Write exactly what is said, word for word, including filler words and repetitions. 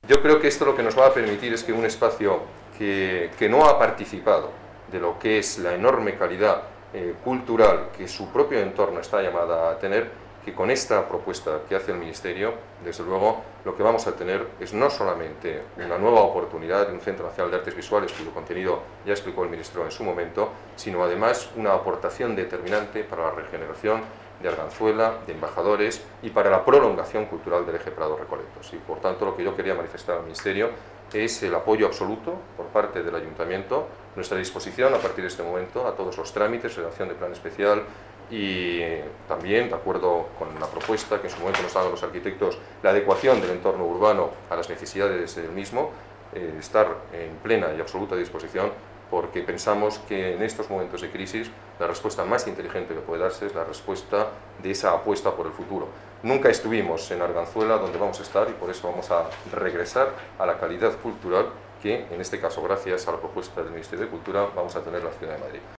Yo creo que esto lo que nos va a permitir es que un espacio que, que no ha participado de lo que es la enorme calidad eh, cultural que su propio entorno está llamada a tener, que con esta propuesta que hace el Ministerio, desde luego, lo que vamos a tener es no solamente una nueva oportunidad de un Centro Nacional de Artes Visuales, cuyo contenido ya explicó el Ministro en su momento, sino además una aportación determinante para la regeneración de Arganzuela, de embajadores y para la prolongación cultural del eje Prado-Recoletos. Y por tanto lo que yo quería manifestar al Ministerio es el apoyo absoluto por parte del Ayuntamiento, nuestra disposición a partir de este momento a todos los trámites, redacción de plan especial y también, de acuerdo con la propuesta que en su momento nos hagan los arquitectos, la adecuación del entorno urbano a las necesidades del mismo, eh, estar en plena y absoluta disposición, porque pensamos que en estos momentos de crisis la respuesta más inteligente que puede darse es la respuesta de esa apuesta por el futuro. Nunca estuvimos en Arganzuela donde vamos a estar y por eso vamos a regresar a la calidad cultural que, en este caso, gracias a la propuesta del Ministerio de Cultura, vamos a tener en la Ciudad de Madrid.